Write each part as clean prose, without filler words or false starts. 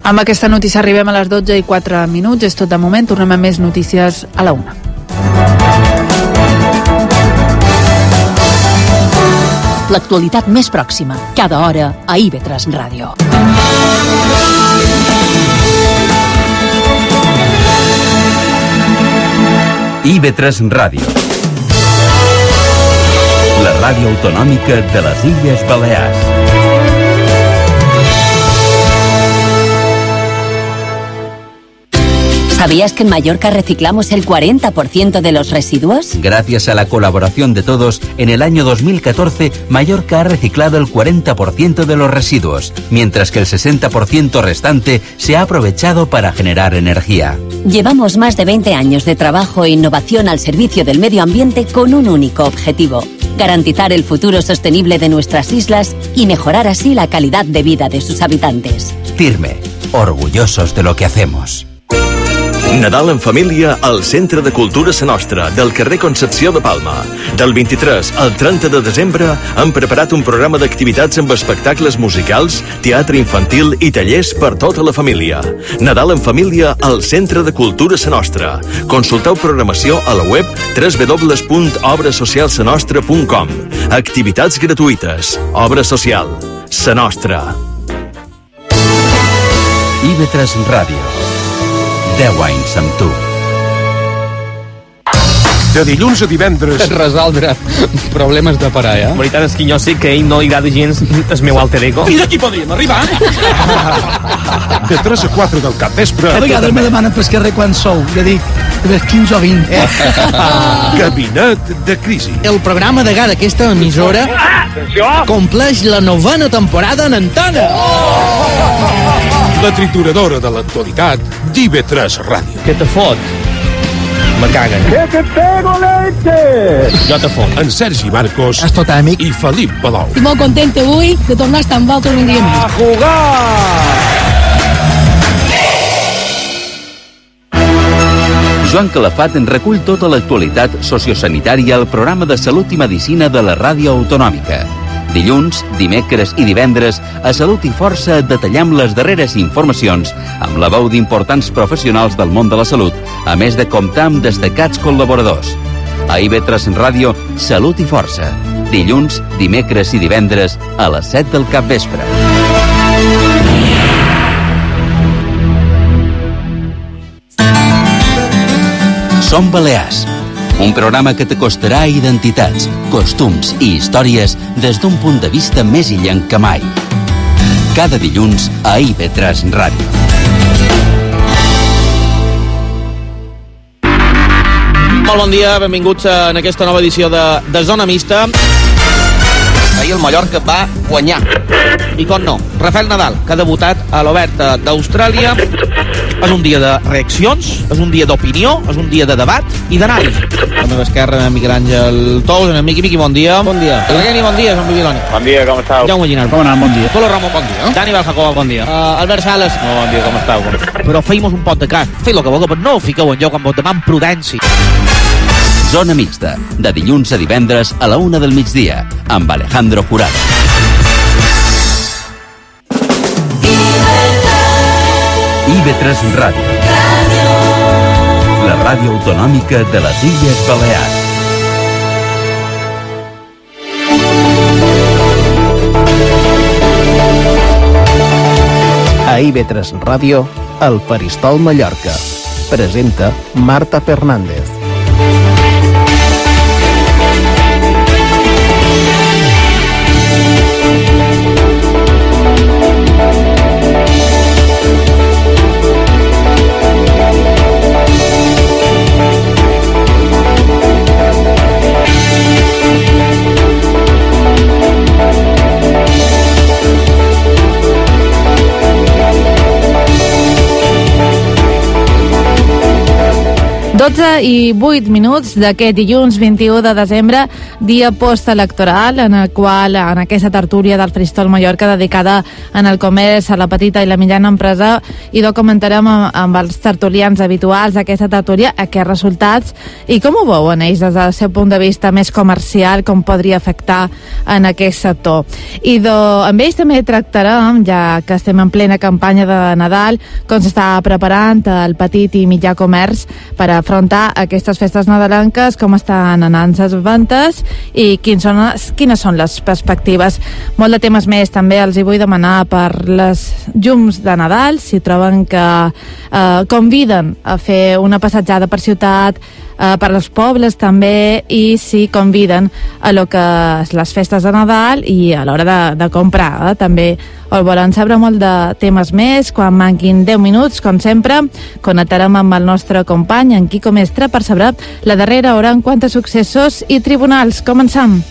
Amb aquesta notícia arribem a les 12:04. És tot de moment. Tornem amb més notícies a la 1. L'actualitat més pròxima, cada hora a IB3 Ràdio. IB3 Ràdio. La ràdio autonòmica de les Illes Balears. ¿Sabías que en Mallorca reciclamos el 40% de los residuos? Gracias a la colaboración de todos, en el año 2014, Mallorca ha reciclado el 40% de los residuos, mientras que el 60% restante se ha aprovechado para generar energía. Llevamos más de 20 años de trabajo e innovación al servicio del medio ambiente con un único objetivo: garantizar el futuro sostenible de nuestras islas y mejorar así la calidad de vida de sus habitantes. Firme, orgullosos de lo que hacemos. Nadal en família al Centre de Cultura Sa Nostra, del carrer Concepció de Palma. Del 23 al 30 de desembre hem preparat un programa d'activitats amb espectacles musicals, teatre infantil i tallers per tota la família. Nadal en família al Centre de Cultura Sa Nostra. Consulteu programació a la web www.obrasocialsanostra.com. Activitats gratuïtes. Obra social. Sa Nostra. IB3 Ràdio. 10 anys amb tu. De dilluns a divendres... Resoldre problemes de parella. La veritat és que jo sé que a ell no li agrada gens el meu alter ego. I d'aquí podríem arribar. De 3 a 4 del capvespre... A vegades me demanen pel carrer quan sou. Ja dic, de 15 o 20. Gabinet de crisi. El programa de gara d'aquesta emissora compleix la 9ª temporada en antena. La trituradora de l'actualitat d'IB3 Ràdio. Què te fot? Me caguen. Que pego leche! Jo te fot. En Sergi Marcos És tot amic. i Felip Palou. Estic molt content avui de tornar a estar amb vosaltres un dia més. A jugar! Joan Calafat en recull tota l'actualitat sociosanitària al programa de Salut i Medicina de la Ràdio Autonòmica. Dilluns, dimecres i divendres, a Salut i Força detallem les darreres informacions amb la veu d'importants professionals del món de la salut, a més de comptar amb destacats col·laboradors. A IB3 Ràdio, Salut i Força. Dilluns, dimecres i divendres a les 7 del capvespre. Som Balears, un programa que t'acostarà a identitats, costums i històries des d'un punt de vista més illenc que mai. Cada dilluns a IB3 Ràdio. Molt bon dia, benvinguts en aquesta nova edició de Zona Mixta. Ahir el Mallorca va guanyar. I com no, Rafael Nadal, que ha debutat a l'Oberta d'Austràlia. És un dia de reaccions, és un dia d'opinió, és un dia de debat i d'anàlisi. A la meva esquerra, Miquel Àngel Tous, en Miqui, bon dia. Bon dia. El Regueni, bon dia, Joan Bibiloni. Bon dia, com estàu? Jaume Llinar. Com anant, bon dia. Tolo Ramon, bon dia. Dani Baljacoba, bon dia. Albert Sales. Bon dia, com estàu? Però feim-nos un pot de cas. Feu el que vulgueu, però no ho fiqueu en lloc amb vos demà amb prudència. Zona Mixta, de dilluns a divendres a la 1 del migdia, amb Alejandro Jurado. IB3 Ràdio. La ràdio autonòmica de les Illes Balears. A IB3 Ràdio, el Faristol Mallorca. Presenta Marta Fernández. 12:08 d'aquest dilluns 21 de desembre, dia postelectoral, en el qual, en aquesta tertúlia del Faristol Mallorca dedicada en el comerç, a la petita i la mitjana empresa, i documentarem amb els tertulians habituals d'aquesta tertúlia aquests resultats i com ho veuen ells des del seu punt de vista més comercial, com podria afectar en aquest sector. I amb ells també tractarem, ja que estem en plena campanya de Nadal, com s'està preparant el petit i mitjà comerç per afrontar aquestes festes nadalenques, com estan anant les ventes i quines són les perspectives. Molt de temes més també els hi vull demanar per les llums de Nadal, si troben que conviden a fer una passejada per ciutat, per als pobles també, i si conviden a lo que és les festes de Nadal i a l'hora de comprar. També el volen saber molt de temes més. Quan manquin 10 minuts, com sempre, connectarem amb el nostre company, en Quico Mestre, per saber la darrera hora en quant a successos i tribunals. Comencem.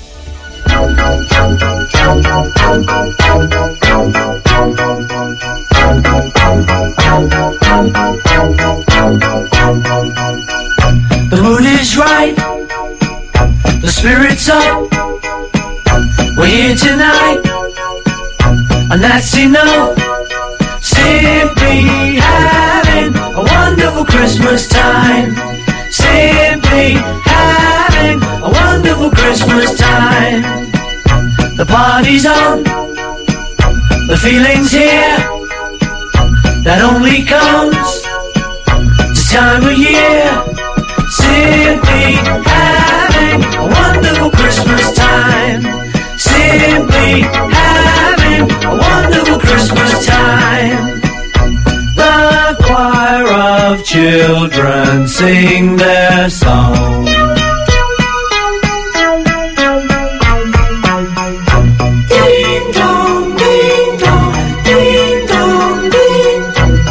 The mood is right, the spirit's up, we're here tonight, and that's enough. Simply having a wonderful Christmas time. Simply having a wonderful Christmas time. The party's on, the feeling's here, that only comes this time of year. Simply having a wonderful Christmas time. Simply having a wonderful Christmas time. The choir of children sing their song. Ding dong, ding dong, ding dong, ding.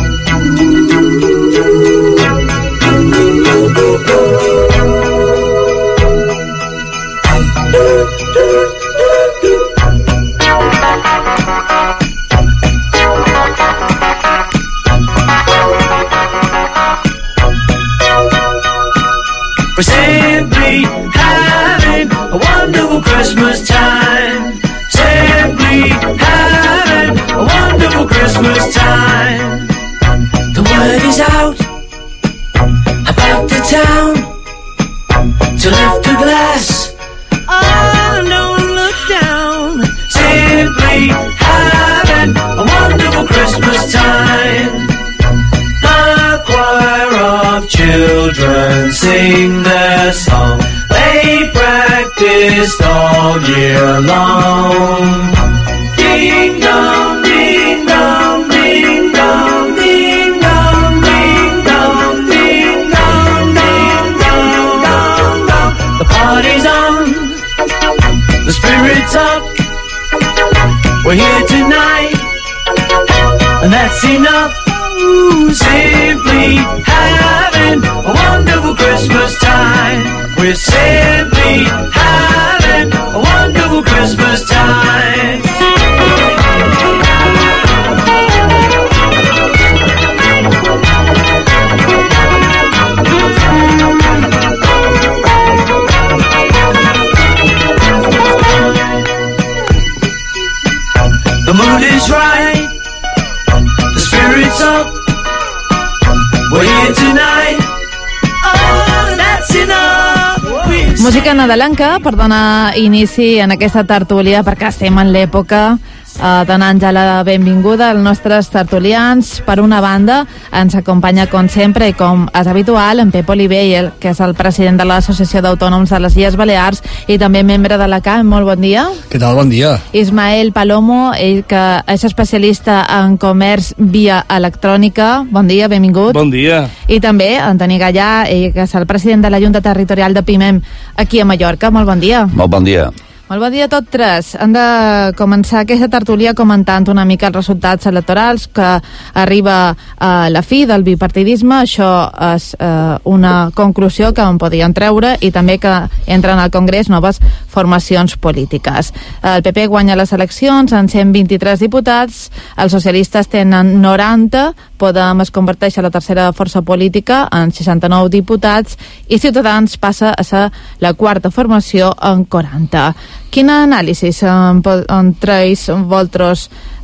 We're simply having a wonderful Christmas time. Simply having a wonderful Christmas time. The word is out about the town to lift a glass. Oh, don't look down. Simply having a wonderful Christmas time. The choir of children sing their song. They practiced all year long. Ding dong, ding dong, ding dong, ding dong, ding dong, ding dong, ding dong, dong, dong. The party's on, the spirit's up, we're here tonight, and that's enough. Simply having a wonderful Christmas time. We're simply having a wonderful Christmas time. The mood is right, the spirit's up, we're here tonight. Oh, that's enough. Música nadalenca per donar inici en aquesta tertúlia, perquè estem en l'època donant-ja la benvinguda als nostres tertulians. Per una banda, ens acompanya, com sempre i com és habitual, en Pep Olivella, que és el president de l'Associació d'Autònoms de les Illes Balears i també membre de la CAM. Molt bon dia. Què tal? Bon dia. Ismael Palomo, ell que és especialista en comerç via electrònica. Bon dia, benvingut. Bon dia. I també Antoni Gallà, ell que és el president de la Junta Territorial de PIMEM aquí a Mallorca. Molt bon dia. Molt bon dia. Molt bon dia a tots tres. Hem de començar aquesta tertúlia comentant una mica els resultats electorals, que arriba a la fi del bipartidisme. Això és una conclusió que en podien treure, i també que entren al Congrés noves formacions polítiques. El PP guanya les eleccions en 123 diputats, els socialistes tenen 90, Podem es converteix a la tercera força política en 69 diputats i Ciutadans passa a ser la quarta formació en 40. Quina anàlisi en treus vosaltres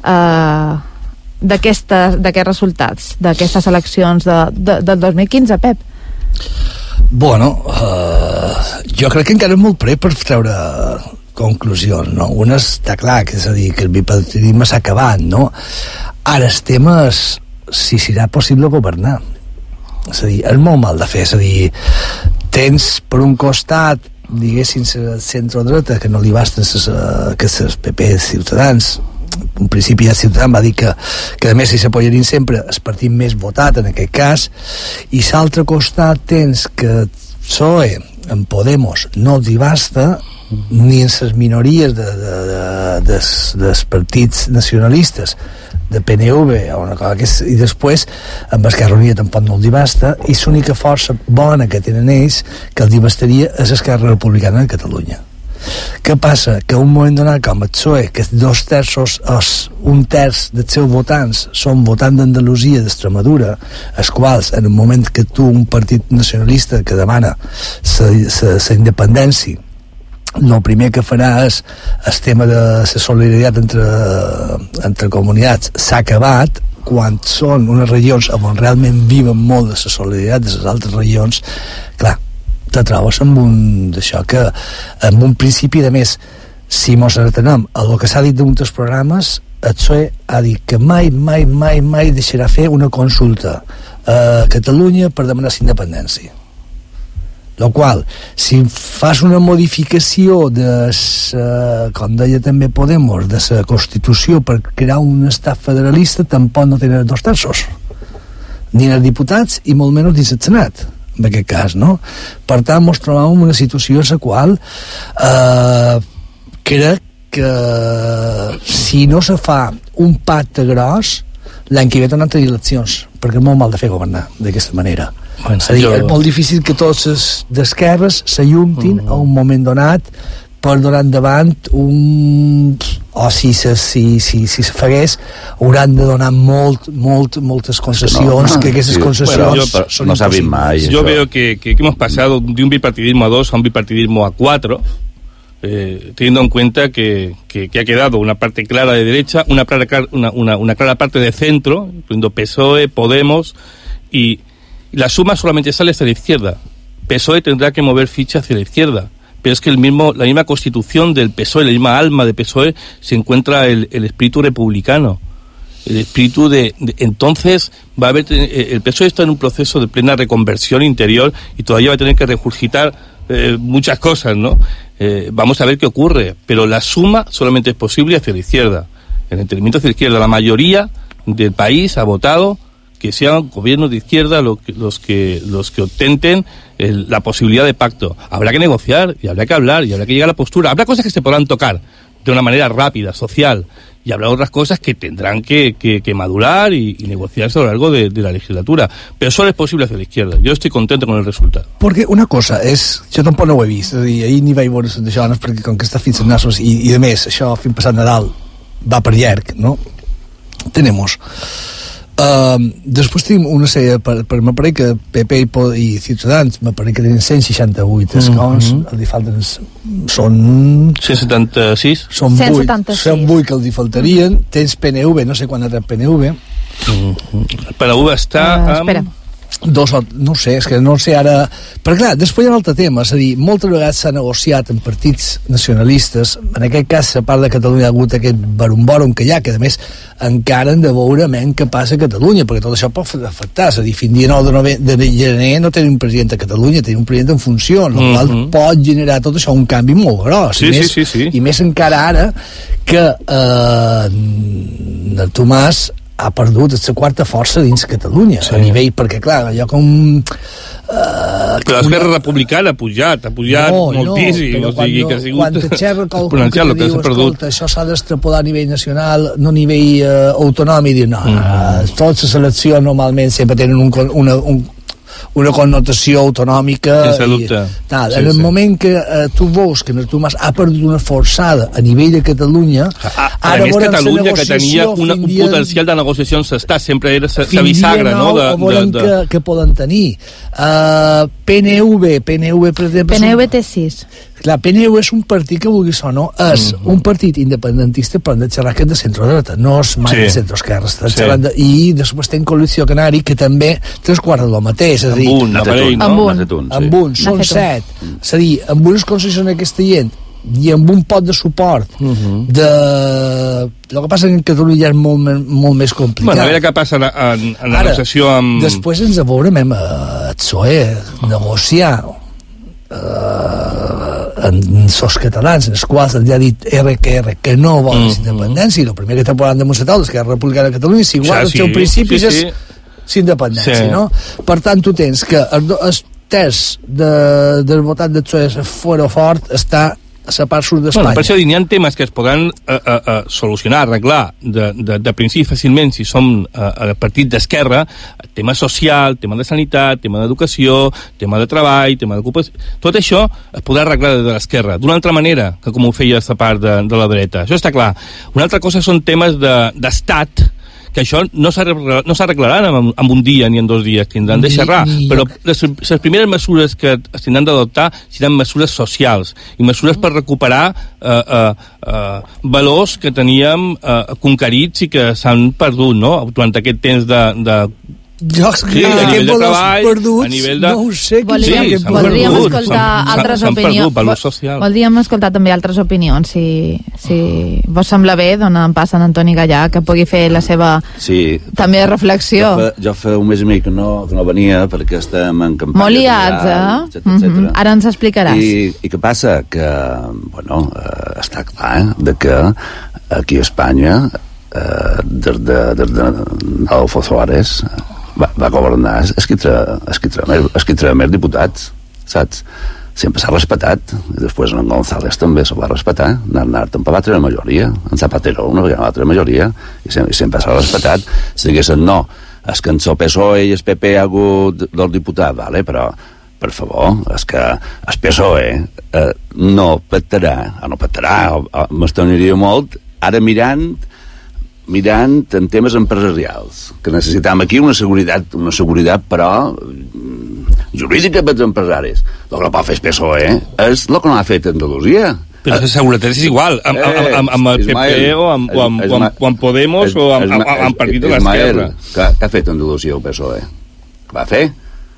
d'aquests resultats, d'aquestes eleccions del 2015, Pep? Bueno, jo crec que encara és molt pre per treure conclusions, no? Una està clar, que és a dir, que el bipartidisme s'ha acabat, no? Ara el tema és si serà possible governar. És a dir, és molt mal de fer, és a dir, tens per un costat, diguéssim, centro-dreta, que no li basten que els PP Ciutadans. En principi ja Ciutadans va dir que a més si s'apoyarien sempre el partit més votat en aquest cas, i l'altre costat tens que PSOE en Podemos no els hi basta ni en les minories dels partits nacionalistes de PNV o una cosa que és, i després amb Esquerra Unida tampoc no els hi basta, i l'única força bona que tenen ells que els hi bastaria és Esquerra Republicana de Catalunya. Què passa? Que a un moment donat com el PSOE, que un terç dels seus votants són votants d'Andalusia, d'Extremadura, els quals en el moment que tu, un partit nacionalista que demana la independència, el primer que farà és el tema de la solidaritat entre comunitats s'ha acabat, quan són unes regions on realment viven molt de la solidaritat de les altres regions, clar, te trobes amb d'això que en un principi, de més, si mos atenem a el que s'ha dit d'un dels programes, el PSOE ha dit que mai deixarà fer una consulta a Catalunya per demanar la independència. La qual, si fas una modificació com deia també Podemos, de la Constitució per crear un estat federalista, tampoc no tenen 2 terços, ni els diputats i molt menys dins el Senat, en aquest cas, no? Per tant, ens trobàvem en una situació en la qual crec que si no se fa un pacte gros, l'any que ve tornen a tenir eleccions, perquè és molt mal de fer governar d'aquesta manera. Bueno, és a dir, és molt difícil que tots els d'esquerres s'ajuntin a un moment donat per donar endavant o si se fagués hauran de donar moltes concessions, que aquestes concessions són no sabem mai. Yo veo que hemos pasado de un bipartidismo a 2 a un bipartidismo a 4, teniendo en cuenta que ha quedado una parte clara de derecha, una clara parte de centro, incluyendo PSOE, Podemos, y la suma solamente sale hacia la izquierda. PSOE tendrá que mover ficha hacia la izquierda, pero es que la misma constitución del PSOE, la misma alma de PSOE, se encuentra el espíritu republicano, el espíritu entonces va a haber, el PSOE está en un proceso de plena reconversión interior y todavía va a tener que regurgitar muchas cosas, ¿no? Vamos a ver qué ocurre, pero la suma solamente es posible hacia la izquierda, el entendimiento hacia la izquierda. La mayoría del país ha votado que sean gobiernos de izquierda los que ostenten la posibilidad de pacto. Habrá que negociar y habrá que hablar y habrá que llegar a la postura. Habrá cosas que se podrán tocar de una manera rápida, social, y habrá otras cosas que tendrán que madurar y negociarse a lo largo de la legislatura. Pero solo es posible hacia la izquierda. Yo estoy contento con el resultado. Perquè una cosa és... Jo tampoc no ho he vist. És a dir, ahir ni vaig veure d'això, no? Perquè com que està fins als nassos i de més, això fins passat Nadal va per llarg, no? Tenemos... després tenim una sèrie m'apareix que PP i Ciutadans m'apareix que tenen 168 escons, els falten són 176 són 8 que els faltarien. Tens PNV, no sé quan ha tret PNV. PNV està espera, no sé, és que no sé ara, però clar, després hi ha un altre tema, és a dir, moltes vegades s'ha negociat en partits nacionalistes, en aquest cas a part de Catalunya ha hagut aquest barum que hi ha, que a més encara han de veure què passa a Catalunya, perquè tot això pot afectar, és a dir, fins dia 9 de gener no tenim un president a Catalunya, tenim un president en funció, el qual pot generar tot això un canvi molt gros, i més encara ara que el Tomàs ha perdut la quarta força dins Catalunya, a nivell, perquè clar, allò com... però l'Esquerra Republicana ha pujat moltíssim, o sigui que ha sigut quan t'aixerra qualcun que diu, escolta, això s'ha d'extrapolar a nivell nacional, no a nivell autonòmic, i diu, no, totes les eleccions normalment sempre tenen una connotació autonòmica. Sense dubte. En el moment que tu veus que Artur Mas ha perdut una forçada a nivell de Catalunya, a més Catalunya, que tenia un potencial de negociació s'està, sempre era sa bisagra, no? Que poden tenir. PNV, per exemple... PNV té 6. La PNV és un partit que, vulguis o no, és un partit independentista, però hem de xerrar que és de centro-dreta, no és mai de centro-esquerra. I després té en Coalició Canari, que també 3/4 del mateix. Amb un, són 7. És a dir, amb unes concessions aquesta gent i amb un pot de suport el que passa que en Catalunya és molt més complicat. A veure què passa en la negociació amb... Després ens veurem a PSOE negociar en sos catalans, en els quals ja ha dit RQR que no volen independència, i el primer que està parlant de Monsetau és que és Republicana de Catalunya, si igual els seus principis és independència, no? Per tant, tu tens que el terç del votant del PSOE fora fort està a la part sud d'Espanya. Per això hi ha temes que es podran solucionar, arreglar de principi fàcilment si som el partit d'esquerra, tema social, tema de sanitat, tema d'educació, tema de treball, tema d'ocupació... Tot això es podrà arreglar de l'esquerra, d'una altra manera que com ho feia la part de la dreta. Això està clar. Una altra cosa són temes d'estat, que això no s'arreglaran en un dia ni en 2 dies, tindran de xerrar, però les primeres mesures que es tindran d'adoptar seran mesures socials i mesures per recuperar valors que teníem conquerits i que s'han perdut, no?, durant aquest temps de jocs que a nivell de treball, perduts, a nivell de... no ho sé, voldríem escoltar altres opinions. Voldríem escoltar també altres opinions, si vos sembla bé, d'on en passa en Antoni Gallà, que pugui fer la seva també reflexió. Jo fa un mes i mig que no venia perquè estem en campanya molt liats, ara ens explicaràs. I què passa? Que, bueno, està clar de que aquí a Espanya des d'Adolfo Suárez va governar es qui traia més diputats, saps? Sempre s'ha respectat, i després en González també s'ho va respectar, Aznar també va treure majoria, en Zapatero una vegada va treure majoria, i sempre s'ha respectat. Si diguessin no, és que en el PSOE i el PP ha hagut dos diputats, vale, però per favor, és que el PSOE no pactarà, m'estoniria molt, ara mirant en temes empresarials, que necessitem aquí una seguretat però jurídica per als empresaris. El que pot fer el PSOE és el que no ha fet Andalusia. Però la seguretat és igual amb el PP o amb Podemos o amb Partit de l'Esquerra. Què ha fet Andalusia el PSOE? Què va fer?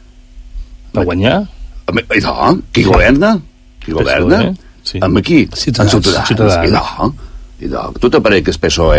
Va guanyar? Qui governa? Amb qui? Ciutadans. Tu t'apareix que el PSOE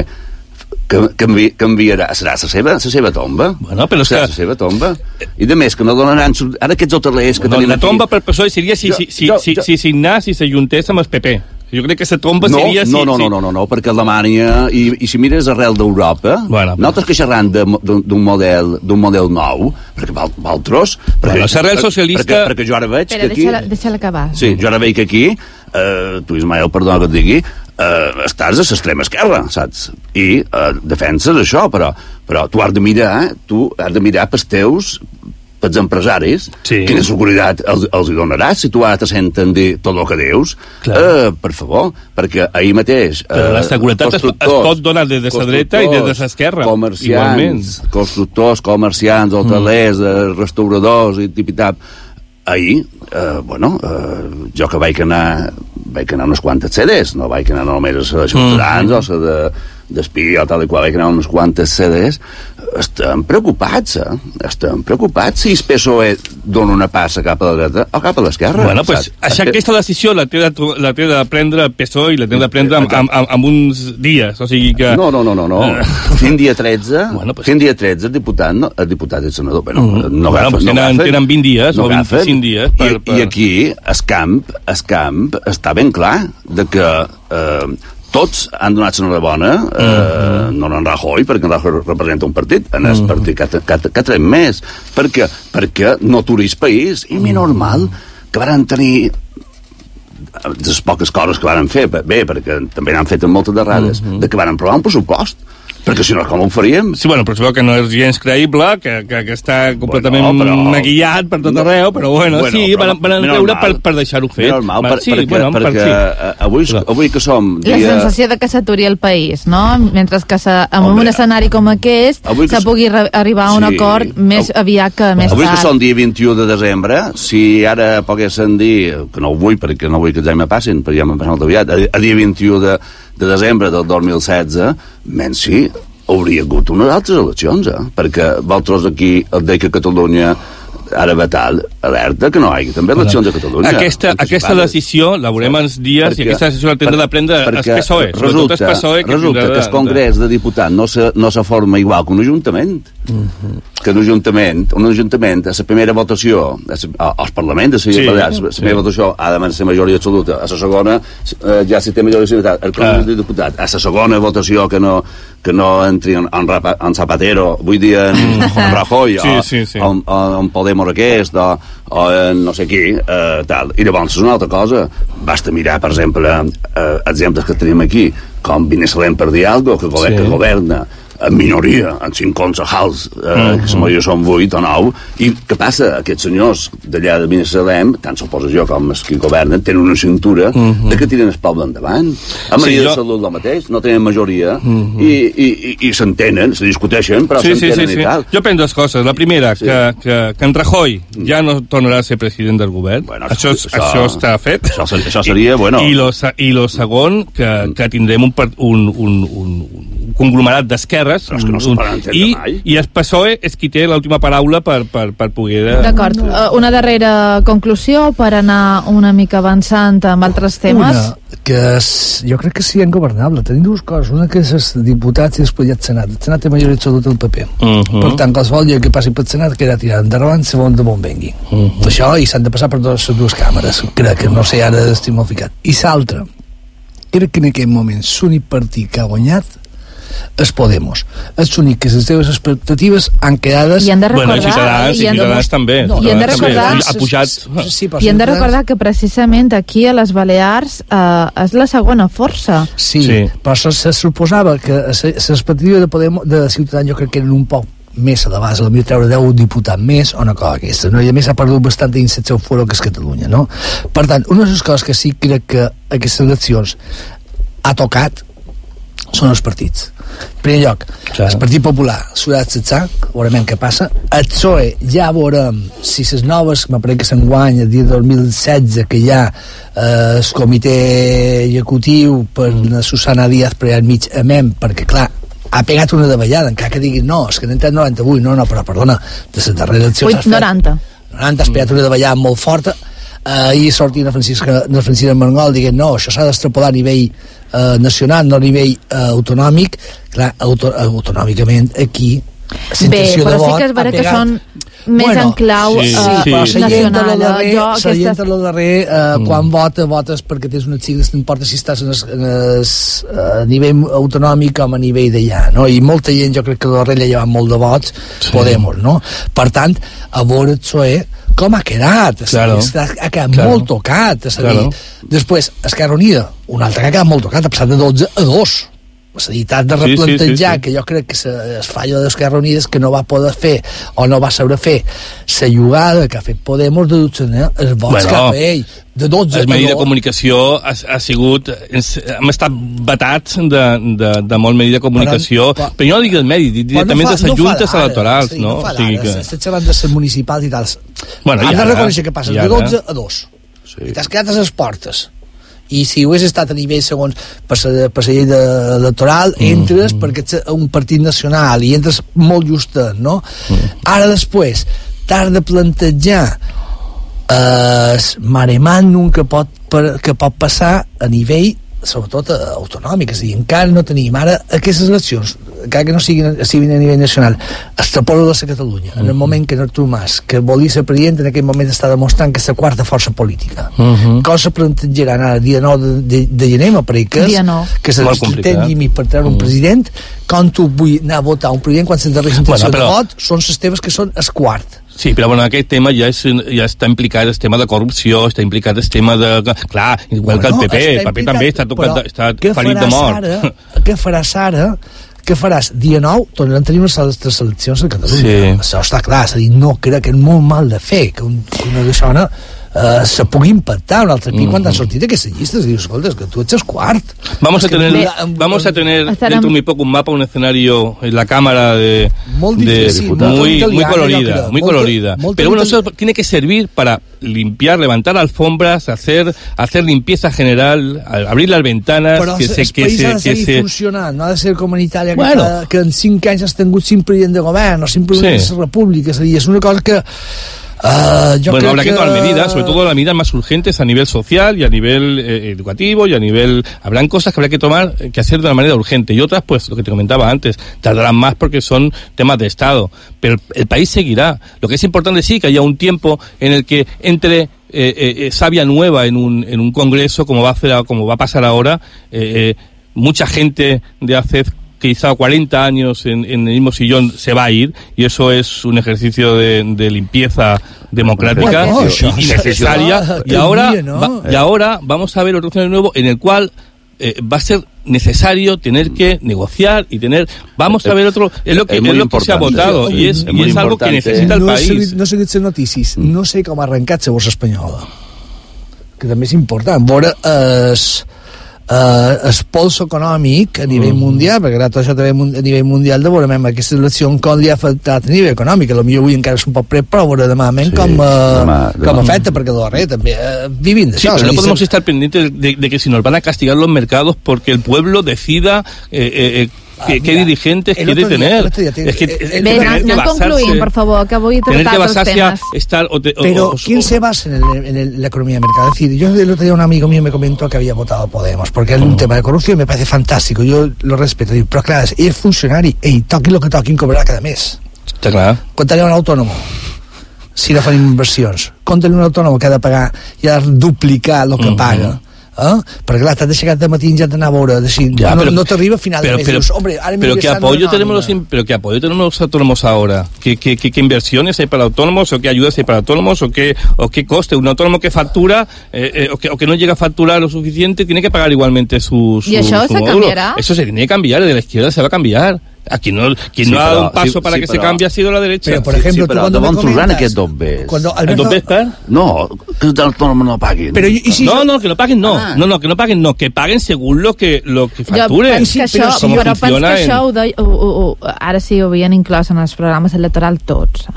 canviarà, serà la seva tomba? Bueno, però serà la seva tomba? I de més, que no donaran... Ara aquests hotelers que tenim aquí... La tomba per PSOE seria si signés i s'ajuntés amb el PP. Jo crec que la tomba seria... No, perquè Alemanya, i si mires arrel d'Europa, nosaltres que xerran d'un model nou, perquè valtros... L'arrel socialista... Perquè jo ara veig que aquí... Deixa-la acabar. Sí, jo ara veig que aquí, tu Ismael, perdona que et digui, estàs a l'extrema esquerra, saps? I defenses això, però tu has de mirar pels teus, pels empresaris, quina seguretat els hi donaràs si tu ara te senten dir tot el que dius. Per favor, perquè ahir mateix la seguretat es pot donar des de la dreta i des de l'esquerra, igualment. Constructors, comerciants, hotelers, restauradors i tip-i-tap. Ahir, jo que vaig anar unes quantes sedes, no vaig anar només a la de Ciutadans o a la d'Espí o tal i qual, vaig anar unes quantes sedes. Estem preocupats si el PSOE dona una passa cap a la dreta o cap a l'esquerra. Bueno, pues, aquesta decisió la té de prendre el PSOE i la té de prendre en uns dies, o sigui que... No. Fins dia 13, el diputat i el senador, no agafen. Tenen 20 dies o 25 dies. I aquí, el camp està ben clar de que tots han donat l'enhorabona, no en Rajoy, perquè en Rajoy representa un partit, en el partit que tret més, perquè no aturís país, i mi normal que van tenir de les poques coses que van fer, bé, perquè també n'han fet moltes d'errades, de que van aprovar un pressupost, perquè si no, com ho faríem? Sí, bueno, però es veu que no és gens creïble, que està completament maquillat per tot arreu, però sí, van treure per deixar-ho fet. Perquè avui que som... La sensació de que s'aturi el país, no? Mentre que en un escenari com aquest se pugui arribar a un acord més aviat que més tard. Avui que som dia 21 de desembre, si ara poguessin dir, que no ho vull perquè no vull que ja me passin, perquè ja m'han passat molt aviat, a dia 21 de desembre del 2016, menys sí, hauria hagut unes altres eleccions, perquè vosaltres aquí el deia que Catalunya ara va tal, alerta que no hi hagi també eleccions a Catalunya. Aquesta decisió la veurem els dies i aquesta decisió la tindrà de prendre el PSOE. Resulta que el Congrés de Diputats no se forma igual que un ajuntament. Que un ajuntament a la primera votació als parlaments, a la primera votació ha de ser majoria absoluta, a la segona ja si té majoria absoluta el Congrés de Diputats, a la segona votació que no entri en Zapatero, vull dir en Rajoy en Podemos aquest o en no sé qui, tal. I llavors és una altra cosa, basta mirar per exemple exemples que tenim aquí com Binesalem per dir alguna cosa, que governa en minoria, en 5 concejals, que la majoria són 8 o 9, i què passa? Aquests senyors d'allà de Binissalem, tant s'oposició com els que governen, tenen una cintura de que tiren el poble endavant. A Maria de Salut el mateix, no tenen majoria, i s'entenen, se discuteixen, però s'entenen i tal. Jo penso dues coses. La primera, que en Rajoy ja no tornarà a ser president del govern. Això està fet. Això seria, bueno... I lo segon, que tindrem un conglomerat d'esquerra i el PSOE és qui té l'última paraula per poder... D'acord. Una darrera conclusió per anar una mica avançant amb altres temes. Jo crec que sí, ingobernable. Tenim dues coses. Una que és els diputats i després ja el Senat. El Senat té majoria absoluta del PP. Per tant, qualsevol llei que passi pel Senat quedarà tirant endavant segons de on vengui. Això, i s'han de passar per les dues càmeres. Crec que no sé, ara estic molt ficat. I l'altre, crec que en aquest moment l'únic partit que ha guanyat és Podemos. És l'únic que les seves expectatives han quedades... I han de recordar... Ciutadans també. I han de recordar... Ha pujat... I han de recordar que precisament aquí a les Balears és la segona força. Sí, però se suposava que les expectatives de Podemos, de Ciutadans, jo crec que eren un poc més a la base, a la millor treure 10 diputats més o una cosa aquesta, no? I a més ha perdut bastant dins el seu foro que és Catalunya, no? Per tant, una de les coses que sí crec que aquestes eleccions ha tocat són els partits. En primer lloc, el Partit Popular s'haurà d'acceptar, veurem què passa. El PSOE ja veurem si les noves, me pareix que s'enguany el dia 2016, que hi ha el comitè executiu per la Susana Díaz per al mig amem, perquè clar, ha pegat una davallada, encara que diguin no, és que n'he entrat 98, no, però perdona, de les darreres eleccions 90 has pegat una davallada molt forta. Ahir sortia la Francina Margol dient no, això s'ha d'extrapolar a nivell nacional, no a nivell autonòmic. Clar, autonòmicament aquí bé, però sí que és vera que són més en clau nacional. S'allenta lo darrer quan votes perquè tens unes sigles, no importa si estàs a nivell autonòmic com a nivell d'allà, no? I molta gent, jo crec que darrere ha llevat molt de vots Podemos, no? Per tant, a veure el PSOE com ha quedat, ha quedat molt tocat, és a dir, després Esquerra Unida, un altre que ha quedat molt tocat, ha passat de 12 a 2, és a dir, t'has de replantejar que jo crec que es fallo d'Esquerra Unida és que no va poder fer o no va saber fer la jugada que ha fet Podemos de dutxaner els vots cap a ell de 12 el medi de comunicació ha sigut hem estat batats de molt medi de comunicació però jo no dic el medi, directament de les juntes electorals no fa d'ara, estic xerrant de les municipals i tals has de reconèixer que passes de 12 a 2 i t'has quedat a les portes i si ho hagués estat a nivell segons per la llei electoral entres perquè ets un partit nacional i entres molt justet, no? Ara després t'has de plantejar mare magnum que pot passar a nivell sobretot autonòmic, és a dir, encara no tenim ara aquestes eleccions que no siguin a nivell nacional, extrapola-les a Catalunya, en el moment que Artur Mas, que volia ser president, en aquell moment està demostrant que és la quarta força política. Com se plantejaran ara, dia 9 de gener, m'apareix que és el límit per treure un president, com tu vull anar a votar un president quan les darreres intencions de vot són les teves que són el quart. Sí, però bueno, aquest tema ja està implicat el tema de corrupció, està implicat el tema de... Clar, igual que el PP, el PP també està ferit de mort. Què faràs ara? Què faràs? Dia 9 tornaran a tenir unes altres eleccions a Catalunya. Sí. Això està clar, és a dir, no crec que és molt mal de fer que una persona se pugui impactar un altre pic quan han sortit aquestes llistes i dius, escolta, que tu ets el quart. Vamos a tener dentro de muy poco un mapa, un escenario en la cámara muy colorida. Pero bueno, eso tiene que servir para limpiar, levantar alfombras, hacer limpieza general, abrir las ventanas, però el país ha de seguir funcionant, no ha de ser com en Itàlia, que en 5 anys has tingut 5 presidents de govern o 5 presidents de república, és a dir, és una cosa que bueno, habrá que tomar medidas, sobre todo las medidas más urgentes a nivel social y a nivel educativo y a nivel... Habrán cosas que habrá que hacer de una manera urgente y otras, pues, lo que te comentaba antes, tardarán más porque son temas de Estado. Pero el país seguirá. Lo que es importante sí que haya un tiempo en el que entre savia nueva en un congreso, como va a pasar ahora. Mucha gente de hace quizá 40 años en el mismo sillón se va a ir, y eso es un ejercicio de limpieza democrática y necesaria, y ahora vamos a ver otro escenario nuevo en el cual va a ser necesario tener que negociar y vamos a ver otro, es lo que se ha votado, y es algo que necesita el país. No he seguit les notícies, no sé com ha arrencat la borsa espanyola, que també és important veure el pols econòmic a nivell mundial, perquè ara tot això també a nivell mundial de veure aquesta elecció com li ha afectat a nivell econòmic, a lo millor avui encara és un poc pres, però veure demà com afecta, perquè darrere també vivim d'això. Sí, però no podemos estar pendientes de que si nos van a castigar los mercados porque el pueblo decida ¿Qué dirigentes quiere tener? Es que no concluim, por favor, que voy a tratar los temas. Pero ¿quién se basa en la economía de mercado? Es decir, yo el otro día un amigo mío me comentó que había votado Podemos, porque es un tema de corrupción, me parece fantástico, yo lo respeto, pero claro, es funcionari, toqui lo que toquin cobrarà cada mes. Està clar. Comptaré un autònom si no fan inversions, comptaré un autònom que ha de pagar i ha de duplicar el que paga. Perquè clar, t'has deixat de matí i ja t'anava a veure no t'arriba a final de mes, dius, hombre, pero ¿qué apoyo tenemos los autónomos ahora? ¿Qué inversiones hay para autónomos o qué ayudas hay para autónomos o qué coste? Un autónomo que factura o que no llega a facturar lo suficiente tiene que pagar igualmente su ¿y eso se cambiará? Eso se tiene que cambiar, de la izquierda se va a cambiar. Aquí no, quien no ha dado un paso para que se cambie ha sido la derecha. Pero, por ejemplo, però davant truran aquests bombers. ¿Els bombers per? No, que els autònoms no paguen. Pero, ¿y si no, que no paguen no. No, que no paguen no. Que paguen según lo que facturen. Però penso que això ara sí ho havien inclòs en els programes electorals tots,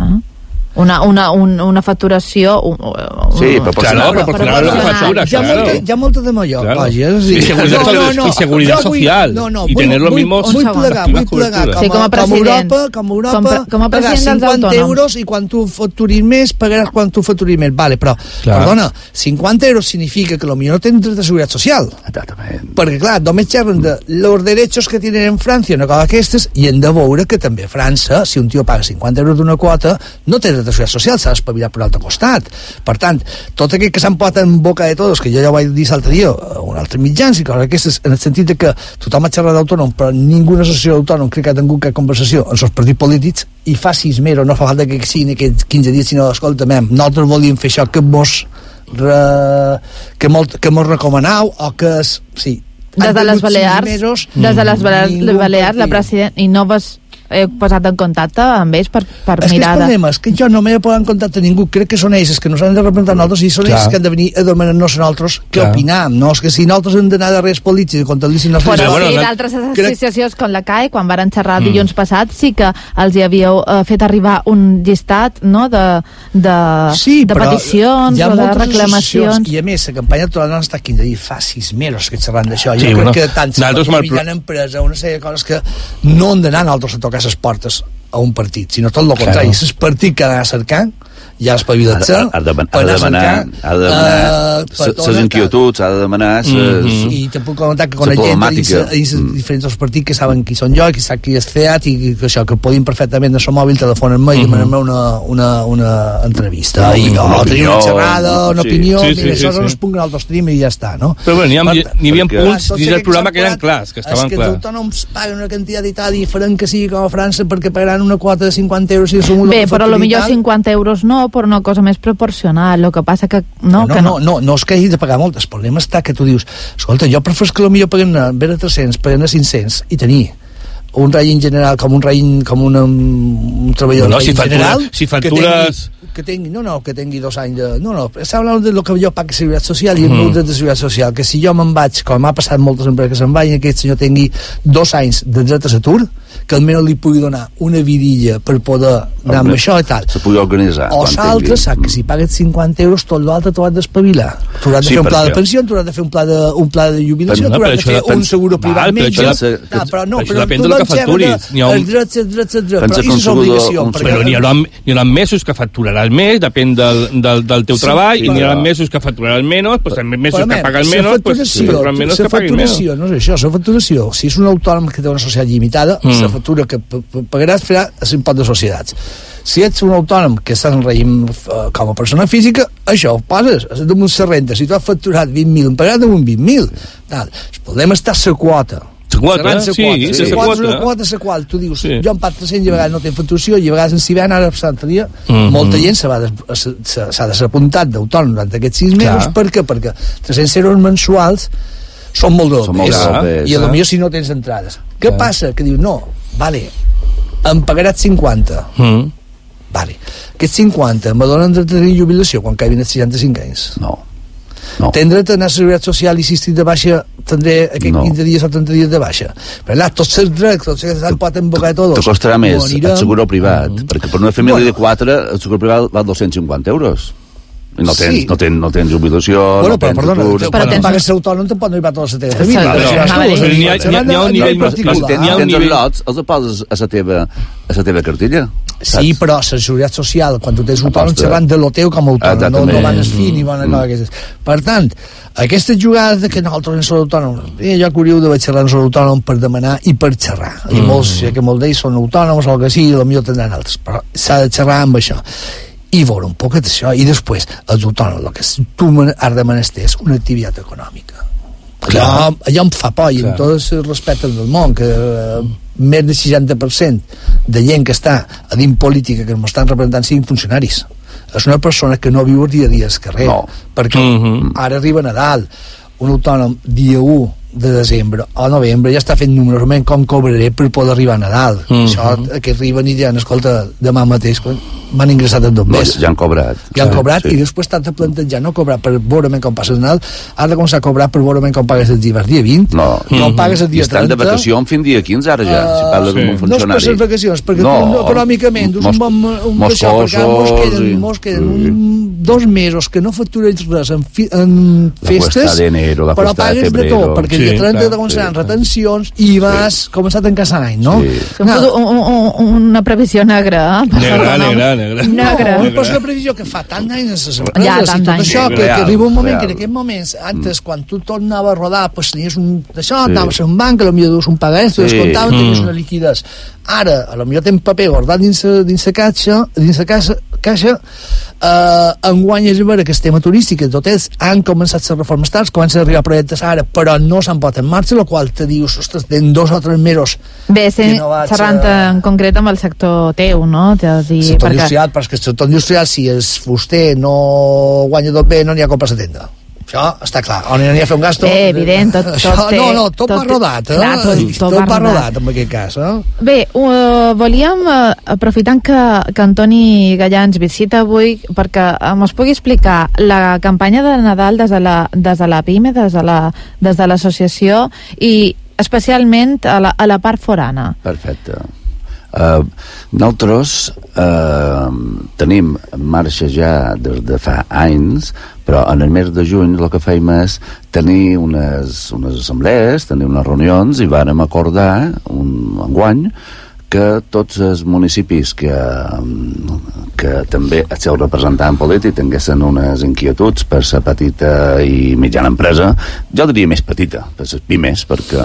una facturació proporcional a la factura, hi ha molta demagògia y seguridad social y tener los mismos vull plegar com Europa pagar 50 euros i quan tu facturis més pagaràs quan tu facturis més, vale, però perdona, 50 euros significa que potser no tens dret de seguretat social, perquè clar, només xerren de los derechos que tienen en Francia, una cosa d'aquestes, i hem de veure que també a França, si un tio paga 50 euros d'una quota, no té dret de seguretat social, s'ha d'espavilar per l'altre costat. Per tant, tot aquell que s'han posat en boca de tots, que jo ja ho vaig dir l'altre dia un altre mitjans i coses aquestes, en el sentit que tothom ha xerrat d'autònom, però ninguna associació d'autònom crec que ha tingut cap conversació amb els partits polítics, i fa 6 mesos, no fa falta que siguin aquests 15 dies, sinó, escolta, nosaltres volíem fer això que mos recomanau, o que és... Sí, des de les Balears, la presidenta, i no vas posat en contacte amb ells per mirar... El problema és que jo no m'he posat en contacte amb ningú, crec que són ells que nos han de representar nosaltres i són ells que han de venir a demanar-nos a nosaltres què opinam, no? És que si nosaltres hem d'anar de res polítics i contar-los... Però sí, d'altres associacions com la CAE, quan varen xerrar dilluns passat, sí que els hi havíeu fet arribar un llistat, no?, de peticions o de reclamacions. I a més, la campanya electoral no està 15 dies, fa 6 mesos que xerran d'això. Jo crec que tant la mitjana empresa, una sèrie de coses que no han d'anar nosaltres a tocar les portes a un partit, sinó tot el contrari. És el partit que ha d'anar cercant, ja espavilat-se, ha de demanar les inquietuds, ha de demanar i te puc comentar que quan la gent diferents dels partits que saben qui són jo, qui sap qui és CEAT i que això, que podin perfectament a son mòbil telefonar-me i demanar-me una entrevista tenir una xerrada, una opinió, això no es puguen al stream i ja està, no? Però bueno, n'hi havia punts dins del programa que eren clars, que estaven clars. És que els autònoms paguen una quantitat diferent que sigui com a França perquè pagaran una quota de 50 euros si som una bé, però potser 50 euros no, per una cosa més proporcional, el que passa que no és que hagi de pagar molt, el problema està que tu dius, escolta, jo prefereixo que potser paguen a 300, paguen a 500 i tenir un règim general com un treballador general si factures que tingui 2 anys de... està parlant de lo que jo pago de seguretat social i el meu dret de seguretat social, que si jo me'n vaig, com m'ha passat moltes empreses que se'n vaig, i aquest senyor tingui 2 anys de dret a l'atur, que almenys li pugui donar una vidilla per poder anar amb això i tal. Se pugui organitzar. O l'altre sap que si pagues 50 euros tot l'altre t'ho has d'espavilar. T'hauràs de fer un pla de pensió, t'hauràs de fer un pla de jubilació, t'hauràs de fer un seguro privat metge. Però depèn del que facturis. Els drets, però això és obligació. Però n'hi haurà mesos que facturaràs més, depèn del teu treball, i n'hi haurà mesos que facturaràs menys, doncs mesos que pagues menys, doncs menos que paguis menys. No és això, la facturació. Si és un autònom que té una societat limitada, la factura que pagaràs farà l'impost de societats. Si ets un autònom que estàs en règim com a persona física, això ho poses damunt la renta. Si tu has facturat 20.000, em pagaràs damunt 20.000. El problema està a la quota. La quota la qual tu dius, jo em pago 300 i a vegades no tinc facturació i a vegades en Cibern ara molta gent s'ha desapuntat d'autònom durant aquests 6 mesos. Per què? Perquè 300 euros mensuals són molt d'opes i potser si no tens entrades. Què passa? Que dius, no, vale, em pagaràs 50 vale, aquests 50 me donen dret a tenir jubilació quan caiguin els 65 anys? No. Tens dret a anar a la seguretat social i si estic de baixa tindré aquests 15 dies o 30 dies de baixa. Però allà tots els drets, tots els drets pot embocar tots. Te costarà més el seguro privat, perquè per una família de 4 el seguro privat val 250 euros. No tens jubilació, no tens atur... Però quan pagues autònom te pot arribar tota la teva família. N'hi ha un nivell... Els poses a la teva cartilla. Sí, però la seguretat social, quan tu tens autònom, xerrant de lo teu com a autònom, no van esfir ni bona cosa que és. Per tant, aquestes jugades que nosaltres en som autònoms, jo que hauríeu de xerrar en som autònom per demanar i per xerrar. I molts, que molts d'ells són autònoms o el que sigui, potser tindran altres, però s'ha de xerrar amb això. I veure un poc d'això, i després els autònoms, el que tu has de menester és una activitat econòmica. Allò em fa por, i amb tot el respecte del món, que més del 60% de gent que està a dins política que m'estan representant siguin funcionaris. És una persona que no viu el dia a dia al carrer, perquè ara arriba Nadal, un autònom dia 1 de desembre o novembre ja està fent númerament com cobraré per poder arribar a Nadal. Això que arriben i diuen, escolta, demà mateix m'han ingressat en 2 mesos. Ja han cobrat. I després t'has de plantejar no cobrar per veure com passes el Nadal, has de començar a cobrar per veure com pagues el dia 20, com pagues el dia 30. I estan de vacació fins dia 15 ara ja, si parla com un funcionari. No és per les vacacions, perquè tu econòmicament dus un bon d'això, perquè mos queden 2 mesos que no factureix res en festes, però pagues de tot, perquè el dia 30 te començaran retencions i vas començar a tancar l'any, no? Una previsió negra. Negra. Però és una previsió que fa tant d'anys a les empreses i tot això, que arriba un moment que en aquests moments, antes, quan tu tornava a rodar, pues tenies d'això, anaves a un banc, potser dues un pagarés, tu descomptaves, tenies una liquiditat. Ara, potser tens paper guardat dins la caixa, enguany és vera que el tema turístic, els hotels han començat les reformes tals, comencen a arribar projectes ara, però no s'han posat en marxa, el qual te dius, ostres, en 2 o 3 mesos... Bé, xerrant en concret amb el sector teu, no? Sector industrial, però és que el sector industrial, si el fuster no guanya tot bé, no n'hi ha compres a tenda. Això està clar, on n'hi ha a fer un gasto... evident, tot va rodat, tot va rodat en aquest cas. Bé, volíem, aprofitant que Antoni Gallà ens visita avui, perquè ens pugui explicar la campanya de Nadal des de la PIME, des de l'associació, i especialment a la part forana. Perfecte. Nosaltres tenim en marxa ja des de fa anys, però en el mes de juny el que fèiem és tenir unes assemblees, tenir unes reunions, i vàrem acordar enguany que tots els municipis que també el seu representant polític tinguessin unes inquietuds per la petita i mitjana empresa, jo diria més petita, per les pimes, perquè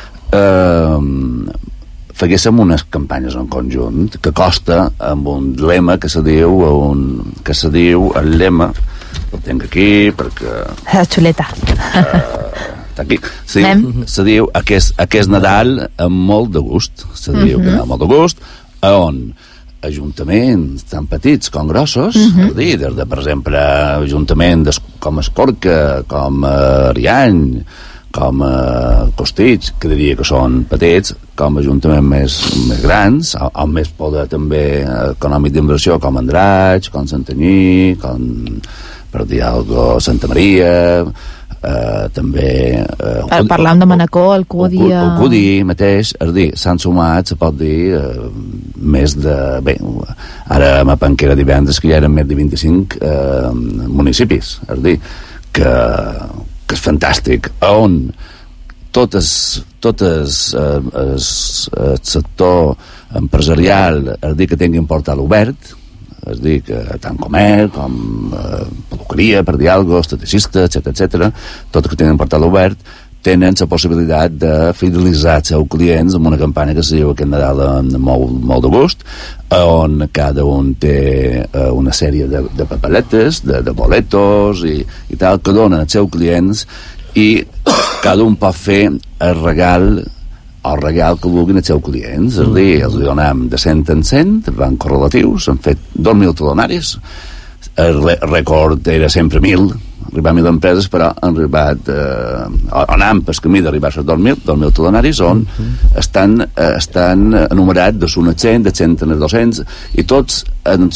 faguéssim unes campanyes en conjunt que costa amb un lema que se diu el lema, el tinc aquí perquè... La xuleta. Aquí. Se diu aquest Nadal amb molt de gust, se diu que amb molt de gust, on ajuntaments tan petits com grossos, des de, per exemple, ajuntaments com Escorca, com Ariany, com Costitx, que diria que són petits, com ajuntaments més grans, amb més poder també econòmic d'inversió, com Andratx, com Santanyí, com, per dir alguna cosa, Santa Maria... també parlant de Manacor, el Cudi mateix, és dir, s'han sumat, se pot dir més de, bé, ara a Mapanquera divendres que ja eren més de 25 municipis, és dir, que és fantàstic, on tot el sector empresarial, és dir, que tinguin portal obert, és dir, que tant comerç com peluqueria, per dir alguna cosa, esteticistes, etc., tots que tenen portal obert tenen la possibilitat de fidelitzar els seus clients amb una campanya que se diu aquest Nadal amb molt de gust, on cada un té una sèrie de papeletes, de boletos i tal, que donen als seus clients, i cada un pot fer el regal que vulguin els seus clients, és a dir, els donem de 100 en 100, van correlatius, han fet 2.000 talonaris, el rècord era sempre 1.000, arribar a 1.000 empreses, però han arribat anant pel camí d'arribar a 2.000 talonaris, on estan enumerats de 1 a 100, de 100 a 200, i tots en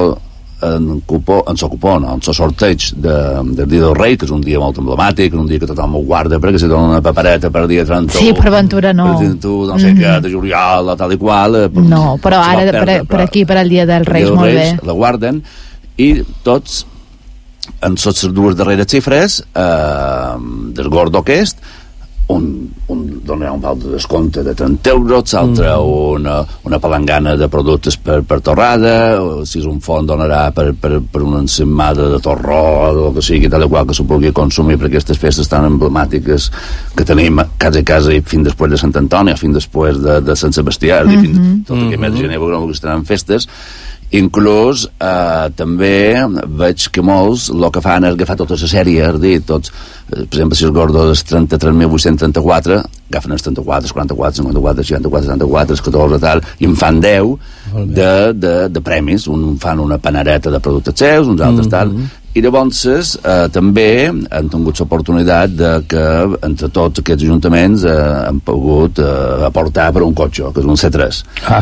sorteig del dia del rei, que és un dia molt emblemàtic, un dia que tothom ho guarda perquè si dona una papereta per dia 30 sí, per ventura no, no sé què, de juliol o tal i qual, no, però ara per aquí, per al dia dels reis, molt bé, la guarden, i tots en les dues darreres xifres del gordo aquest, un donarà un val de descompte de 30 euros, l'altre una palangana de productes per torrada, si és un font donarà per una encimada de torró o el que sigui, tal i qual que s'ho pugui consumir per aquestes festes tan emblemàtiques que tenim casa a casa i fins després de Sant Antoni, fins després de Sant Sebastià, fins tot aquest mes de gener que estaran festes. Inclús també veig que molts el que fan és agafar tota la sèrie, és dir, tots, per exemple, si el gordo és 33.834, agafen els 34, 44, 54, 64, 74, 14, tal, i en fan 10 de premis, fan una panareta de productes seus, uns altres tal, i llavors també han tingut l'oportunitat que entre tots aquests ajuntaments han pogut aportar per un cotxe, que és un C3.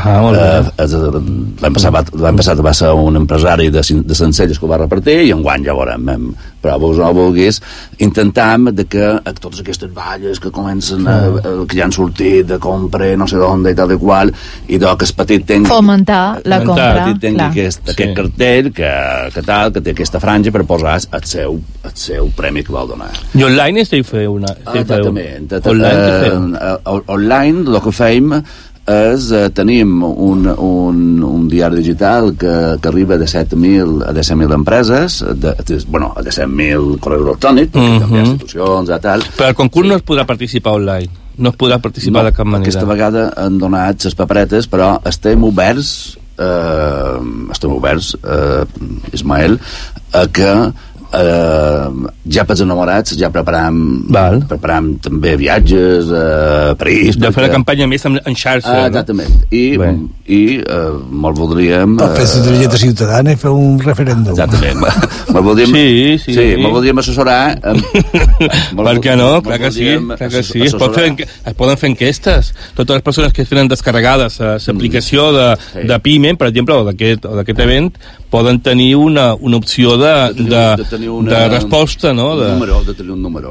L'any passat va ser un empresari de Sencelles que ho va repartir, i enguany ja veurem, però vos no vulguis, intentam que totes aquestes balles que comencen que ja han sortit de compra no sé d'on i tal i qual, i que el petit tingui fomentar la compra, aquest cartell que té aquesta franja per posar el seu premi que vol donar. I online esteu fent una? Exactament. Online el que fem és tenim un diari digital que arriba de 7.000 a 10.000 empreses, a 10.000 correus electrònics, també institucions i tal. Però el concurs no es podrà participar online, no es podrà participar de cap manera. Aquesta vegada han donat les paperetes, però estem oberts, Ismael, que ja pels enamorats ja preparam també viatges a París, de fer la campanya més en xarxa, exactament, i molt voldríem fer la targeta ciutadana i fer un referèndum, exactament, molt voldríem assessorar per què no? Clar que sí, es poden fer enquestes, totes les persones que tenen descarregades l'aplicació de PIME, per exemple, o d'aquest event, poden tenir una opció de resposta, no? De tenir un número.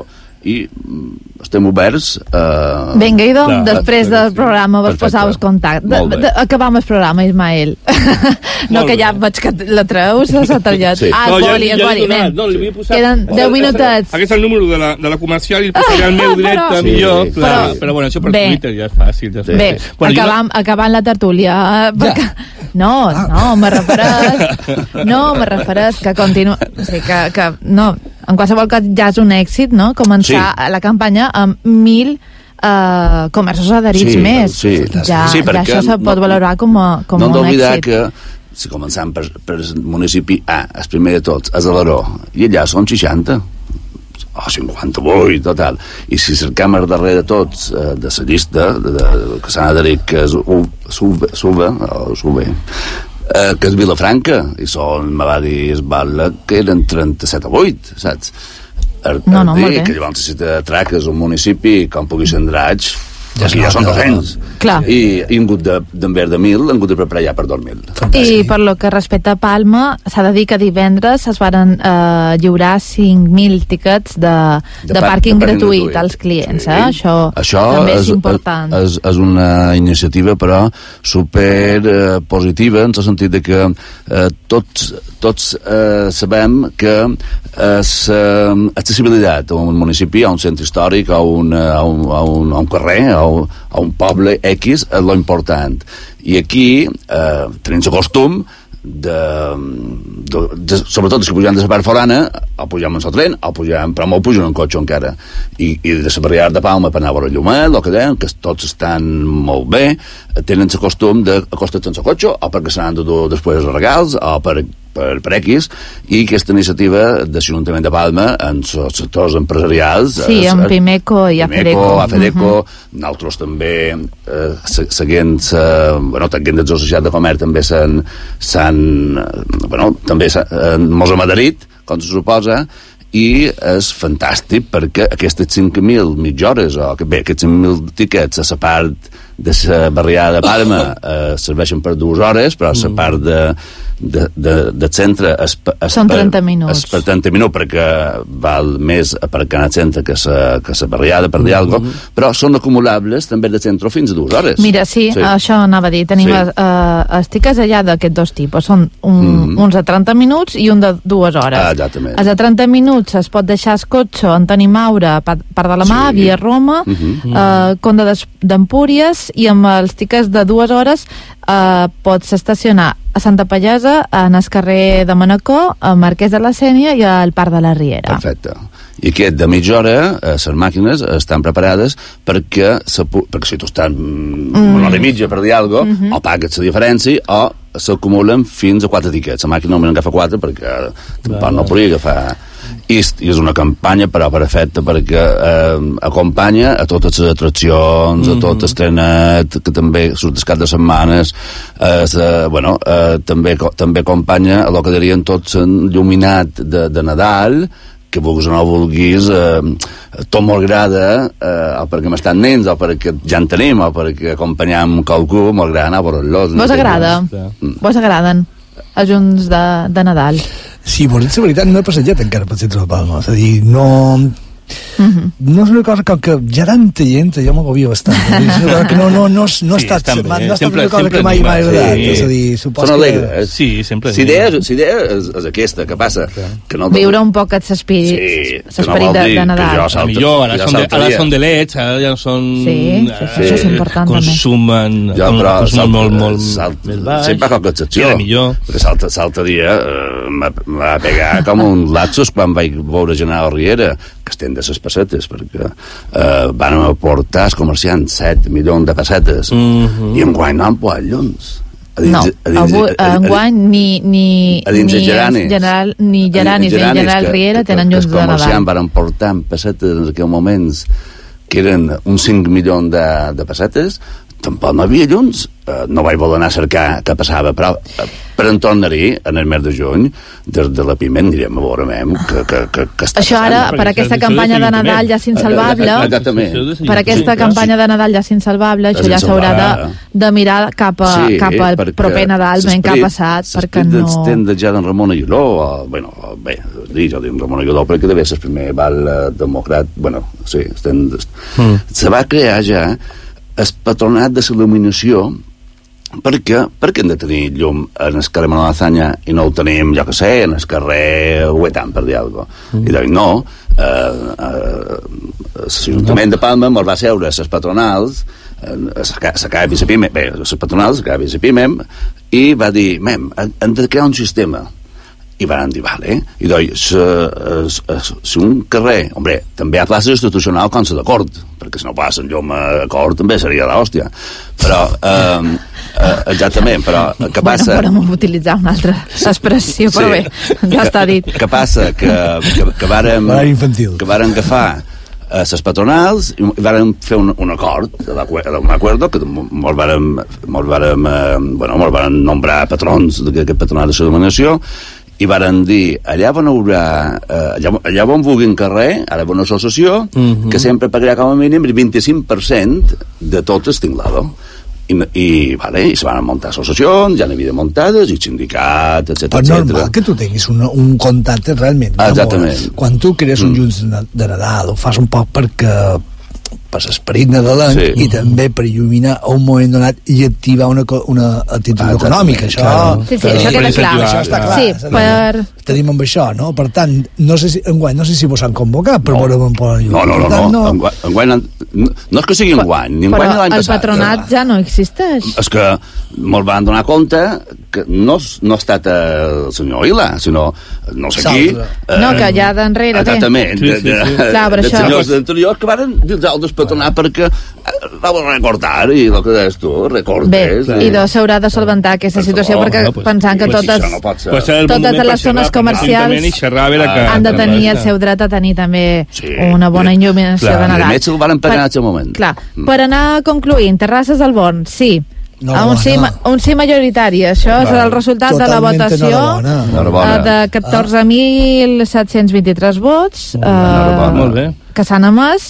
i estem oberts a... Vinga, i doncs, després del programa vos posau contacte. Acabam el programa, Ismael. No, que ja veig que la treus, la targeta. Sí. Queden 10 minutets. Aquest és el número de la comercial i el passaré al meu directe millor. Però bueno, això per Twitter ja és fàcil. Bé, acabant la tertúlia. No, me refereix que continua... O sigui, que no... En qualsevol cas ja és un èxit, no?, començar la campanya amb 1.000 comerços adherits més. Ja això se pot valorar com un èxit. No hem d'oblidar que si començam per municipi A, el primer de tots, és Alaró, i allà són 60 o 58 total, i si cercam el darrer de tots de la llista que s'han adherit, que és SUBE, que és Vilafranca, i me va dir Esbala que eren 37 o 8, saps? Molt bé. Que llavors necessita traques un municipi com pugui ser Andratx, ja són 200. I hem hagut d'envers de 1.000, hem hagut de preparar ja per 2.000. I per lo que respecta a Palma, s'ha de dir que divendres es varen lliurar 5.000 tiquets de pàrquing gratuït als clients. Això també és important. És una iniciativa, però, super positiva, en el sentit que tots sabem que l'accessibilitat a un municipi, a un centre històric, a un carrer, a un poble X és lo important. I aquí tenim el costum sobretot si pugem de la part forana, o pugem en el tren, però molt pugen en cotxe encara. I de la barriada de Palma per anar a veure Llumet, el que deien, que tots estan molt bé, tenen el costum d'acostar-se en el cotxe, o perquè s'han de dur després els regals, o per X, i aquesta iniciativa de l'Ajuntament de Palma en els sectors empresarials, amb Pimeco i AFEDECO, nosaltres també seguint tanquent dels associats de comerç també també mos hem adherit, com se suposa, i és fantàstic perquè aquestes 5.000 mitjores o aquests 5.000 tiquets a la part de la barriada de Palma serveixen per 2 hores, però a la part del centre són 30 minuts. És per 30 minuts perquè val més aparcar al centre que la barriada, per dir alguna cosa, però són acumulables també del centre fins a 2 hores. Mira, això anava a dir, tenim els tiquets allà d'aquests dos tipus, són uns de 30 minuts i un de 2 hores. Exactament. Els de 30 minuts es pot deixar el cotxe a Antoni Maura, part de la mà, via Roma, Conde d'Empúries, i amb els tiquets de 2 hores pots estacionar a Santa Pallesa, en el carrer de Manacor, a Marquès de la Sénia i al Parc de la Riera. Perfecte. I aquest de mitja hora, les màquines estan preparades perquè si tu estàs una hora i mitja per dir alguna cosa, o pagues la diferència o s'acumulen fins a 4 tiquets. La màquina només agafa 4 perquè tampoc no podria agafar. I és una campanya però perfecta perquè acompanya a totes les atraccions, a tot el trenet que també surt el cap de setmanes, també acompanya a el que dirien tots il·luminat de Nadal, que vulguis o no vulguis, tot m'agrada, o perquè m'estan nens, o perquè ja en tenim, o perquè acompanyam qualcú, m'agrada anar a veure-los. Vos agraden els junts de Nadal? Sí, però és la veritat, no he passejat encara pel centre de Palma, és a dir, no és una cosa com que ja tanta gent jo m'agobia bastant, és una cosa que no ha estat una cosa que mai m'ha agradat, és a dir, suposo que sempre l'idea és aquesta, que passa viure un poc l'esperit de Nadal. Ara són de leds, ara ja són això és important consumen molt més baix, sempre qualque excepció, perquè l'altre dia m'ha pegat com un lapsus quan vaig veure General Riera, que estem de les pessetes, perquè van aportar els comerciants 7 milions de pessetes i enguany no han podat llums. Enguany ni Geranis ni General Riera tenen llums de Nadal. Els comerciants van portar pessetes en aquells moments que eren uns 5 milions de pessetes, tampoc no havia llums. No vaig voler anar a cercar què passava, però per en tornar-hi, en el mes de juny, des de la PIME anirem a veure que està això ara, per aquesta campanya de Nadal ja s'insalvable, per aquesta campanya de Nadal ja s'insalvable, això ja s'haurà de mirar cap al proper Nadal, ben què ha passat, perquè no... Estem de ja d'en Ramon Aguiló, bé, jo dic Ramon Aguiló perquè deve ser el primer val democrat, sí, se va crear ja el patronat de l'il·luminació. Per què hem de tenir llum en el carrer Manuel Azaña i no ho tenim, jo què sé, en el carrer Huetam, per dir alguna cosa? I dic, no, l'Ajuntament de Palma ens va seure les patronals, s'acaba la PIME, bé, les patronals, s'acaba la PIME, i va dir, hem de crear un sistema. I van dir, vale, i doncs, si un carrer, home, també hi ha places institucionals com la de Cort, perquè si no passen llum a Cort també seria l'hòstia, però exactament, però què passa... Podem utilitzar una altra expressió, però bé, ja està dit. Què passa? Que vàrem agafar les patronals i vàrem fer un acord, un acord que mos vàrem nombrar patrons d'aquest patronat de l'il·luminació i varen dir, allà on vulguin carrer, ara una associació, que sempre pagarà com a mínim el 25% de tot el tinglado. I se van muntar associacions, ja n'hi havia muntades, i sindicats, etc. Però normal que tu tinguis un contacte realment. Exactament. Quan tu crees un llums de Nadal, ho fas un poc per l'esperit nadalenc i també per il·luminar a un moment donat i activar una actitud econòmica. Sí, això queda clar. Això està clar. Sí, tenim amb això, no? Per tant, no sé si vos han convocat per veure on poden llum. No. Enguany no és que sigui enguany, ni enguany ni l'any passat. Però el patronat ja no existeix. És que me'l van donar compte que no ha estat el senyor Ila, sinó no sé qui. No, que ja d'enrere. Exactament. De senyors d'anteriors que van dir els altres patronat perquè vau recordar i el que deies tu, recordes. Bé, i s'haurà de solventar aquesta situació perquè pensant que totes les zones comercials han de tenir el seu dret a tenir també una bona il·luminació de Nadal. I a més el van pagar en aquest moment. Clar, per anar concluint, Terrasses al Born, sí. Un sí majoritari, això és el resultat de la votació de 14.723 vots que s'han emès,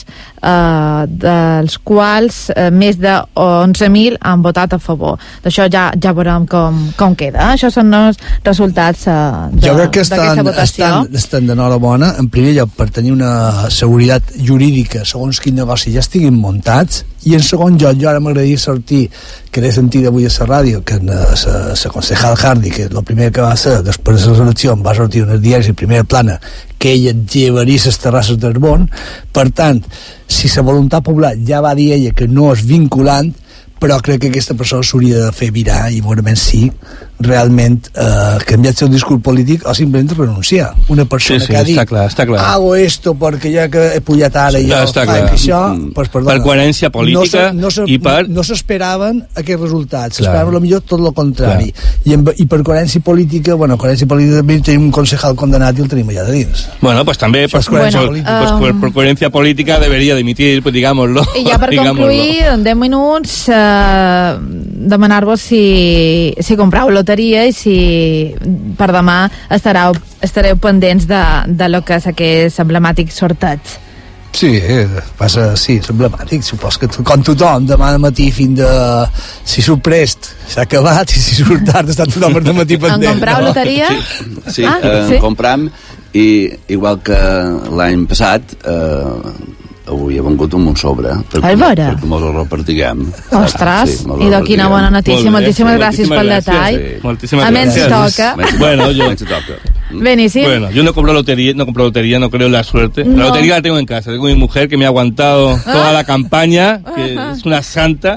dels quals més de 11.000 han votat a favor. D'això ja veurem com queda. Això són els resultats d'aquesta votació. Estan d'enhorabona, en primer lloc, per tenir una seguretat jurídica segons quin negoci ja estiguin muntats, i en segon lloc, jo ara m'agradaria sortir, que l'he sentit avui a la ràdio, que la concejal Hardy, que el primer que va ser després de les eleccions, va sortir en els diaris en primera plana, que ella llevaria les terrasses d'Arbon. Per tant, si la voluntat popular ja va dir ella que no és vinculant, però crec que aquesta persona s'hauria de fer virar i segurament sí, realment canviar el seu discurs polític o simplement renunciar. Una persona que ha dit està clar. Hago esto perquè ja que he pujat ara i jo faig això, pues, perdona, per coherència política no s'esperaven aquests resultats, s'esperaven potser tot el contrari. I per coherència política, també tenim un concejal condenat i el tenim allà de dins. Bueno, pues també por coherencia política debería dimitir, pues digámoslo. I ja per concluir, en 10 minuts demanar-vos si comprau loteria i si per demà estareu pendents de lo que és aquest emblemàtic sorteig. Sí, és emblemàtic. Supos que com tothom, demà de matí fins de... Si surt prest, s'ha acabat, i si surt tard, està tothom per de matí pendent. En comprau loteria? Sí, compram, i igual que l'any passat... avui he vengut un sobre perquè mos el repartiguem. Ostres, idò quina bona notícia. Moltíssimes gràcies pel detall. A menys toca. Bueno, Beníssim. Bueno, yo no compro lotería, no creo en la suerte. La lotería la tengo en casa, tengo mi mujer que me ha aguantado toda la campaña, que es una santa.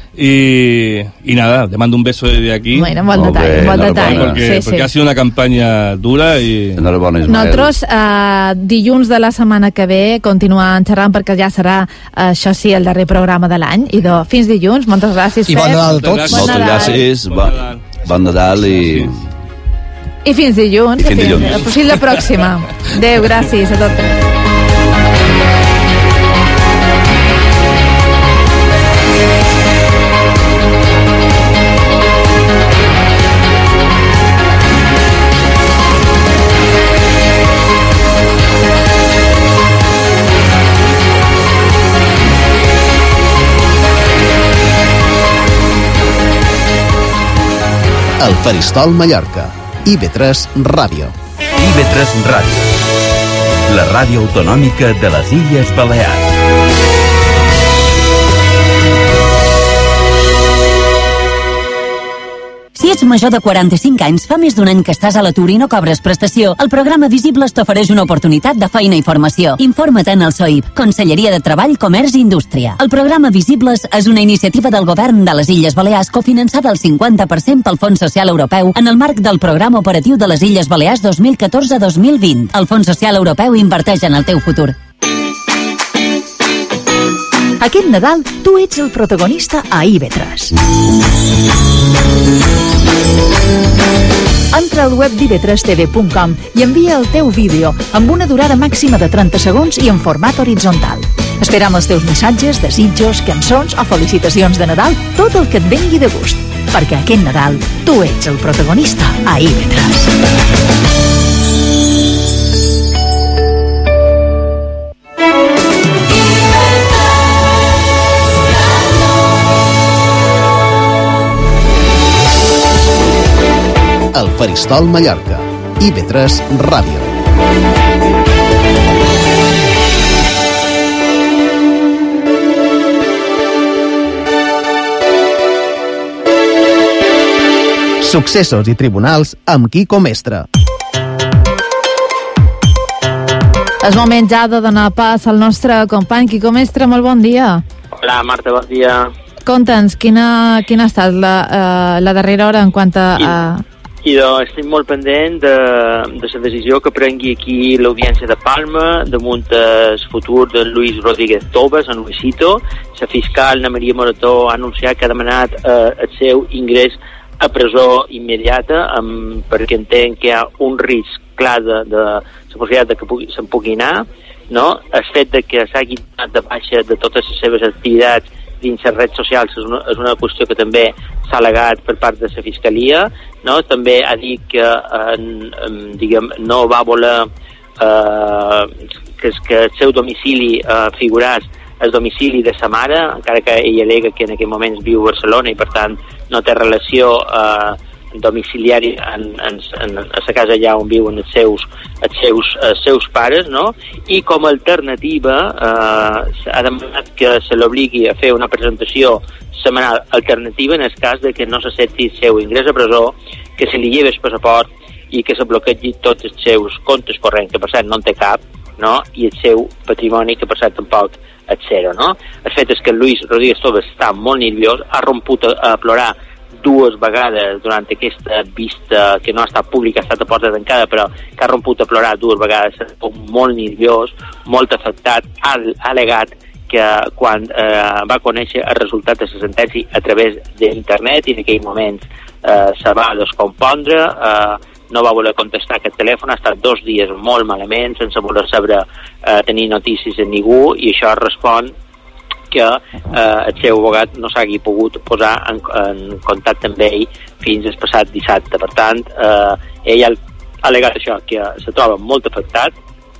Y nada, te mando un beso desde aquí. Bueno, bon detall. Porque ha sido una campaña dura y... Nosaltres dilluns de la setmana que ve continuem xerrant perquè ja serà, això sí, el darrer programa de l'any. I fins dilluns, moltes gràcies, Pep. I bon Nadal a tots. Moltes gràcies, bon Nadal i... I fins dilluns. Fins la pròxima. Adéu, gràcies a tots. Faristol Mallorca. IB3 Ràdio. IB3 Ràdio. La ràdio autonòmica de les Illes Balears. Si ets major de 45 anys, fa més d'un any que estàs a l'atur i no cobres prestació, el programa Visibles t'ofereix una oportunitat de feina i formació. Informa't en el SOIP, Conselleria de Treball, Comerç i Indústria. El programa Visibles és una iniciativa del Govern de les Illes Balears cofinançada al 50% pel Fons Social Europeu en el marc del Programa Operatiu de les Illes Balears 2014-2020. El Fons Social Europeu inverteix en el teu futur. Aquest Nadal, tu ets el protagonista a IB3. Entra al web d'ib3tv.com i envia el teu vídeo amb una durada màxima de 30 segons i en format horitzontal. Esperam els teus missatges, desitjos, cançons o felicitacions de Nadal, tot el que et vengui de gust. Perquè aquest Nadal, tu ets el protagonista a IB3. El Faristol Mallorca. IB3 Ràdio. Successos i tribunals amb Quico Mestre. És moment ja de donar pas al nostre company Quico Mestre. Molt bon dia. Hola, Marta, bon dia. Conta'ns, quina ha estat la darrera hora en quant a... Estic molt pendent de la decisió que prengui aquí l'Audiència de Palma damunt el futur de Luis Rodríguez Tobas en Luisito. La fiscal Ana Maria Morató ha anunciat que ha demanat el seu ingrés a presó immediata perquè entenc que hi ha un risc clar de la possibilitat de que se'n pugui anar, no? El fet de que s'hagi donat de baixa de totes les seves activitats dins les redes socials és una qüestió que també s'ha al·legat per part de la Fiscalia, no? També ha dit que no va voler que el seu domicili figuràs el domicili de sa mare, encara que ella alega que en aquell moment viu a Barcelona i per tant no té relació domiciliari en la casa allà on viuen els seus pares, no? I com a alternativa ha demanat que se l'obligui a fer una presentació setmanal alternativa en el cas de que no s'accepti el seu ingrés a presó, que se li llevi el passaport i que se bloquegi tots els seus comptes corrents, que per cert no en té cap, no? I el seu patrimoni, que per cert tampoc és zero, no? El fet és que Luis Rodríguez Tobas està molt nerviós, ha romput a plorar dues vegades durant aquesta vista que no ha estat pública, ha estat a porta tancada, però que ha romput a plorar dues vegades, molt nerviós, molt afectat, ha al·legat que quan va conèixer el resultat de la sentència a través d'internet i en aquell moment se va descompondre, no va voler contestar aquest telèfon, ha estat 2 dies molt malament, sense voler saber tenir notícies de ningú, i això respon que el seu abogat no s'hagi pogut posar en contacte amb ell fins al passat dissabte. Per tant, ell ha al·legat això, que se troba molt afectat,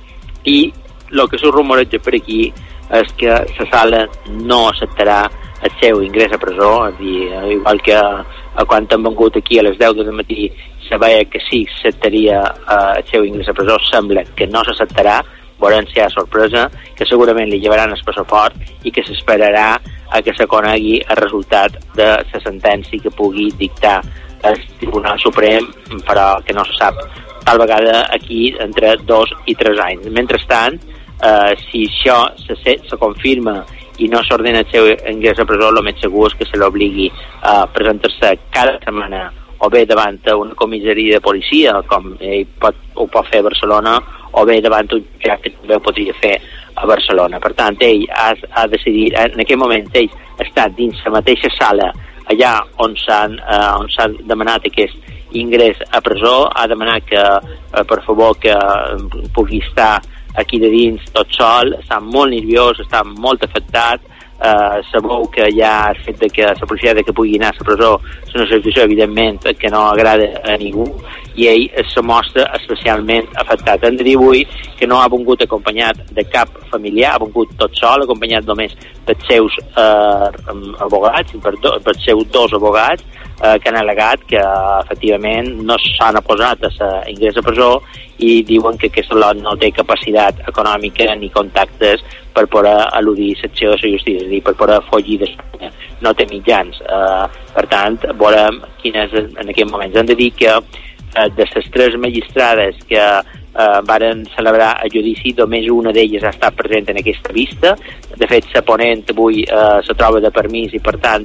i el que se rumoreja per aquí és que la sala no acceptarà el seu ingrés a presó, és a dir, igual que quan han vengut aquí a les 10 del matí se veia que sí s'acceptaria el seu ingrés a presó, sembla que no s'acceptarà, veurem si hi ha sorpresa, que segurament li llevaran el passaport i que s'esperarà a que se conegui el resultat de la sentència que pugui dictar el Tribunal Suprem, però que no se sap tal vegada aquí entre 2 i 3 anys. Mentrestant, si això se confirma i no s'ordena el seu ingrés a presó, el més segur és que se l'obligui a presentar-se cada setmana o bé davant una comissaria de policia, com ell ho pot fer a Barcelona, o bé davant un jutjat que també ho podria fer a Barcelona. Per tant, ell ha decidit, en aquell moment ell està dins la mateixa sala allà on s'ha demanat aquest ingrés a presó, ha demanat que per favor que pugui estar aquí de dins tot sol, està molt nerviós, està molt afectat, sabeu que hi ha el fet de que la possibilitat que pugui anar a la presó és una situació evidentment que no agrada a ningú, i ell se mostra especialment afectat. Hem de dir avui que no ha vingut acompanyat de cap familiar, ha vingut tot sol, acompanyat només pels seus abogats, pels seus 2 abogats, que han al·legat que efectivament no s'han oposat a l'ingrés a presó i diuen que aquest lot no té capacitat econòmica ni contactes per poder eludir l'acció de la justícia, és a dir, per poder fugir d'Espanya. No té mitjans. Per tant, veurem quines en aquest moment. Hem de dir que de les 3 magistrades que varen celebrar el judici, només una d'elles ha estat present en aquesta vista. De fet, la ponent avui se troba de permís i, per tant,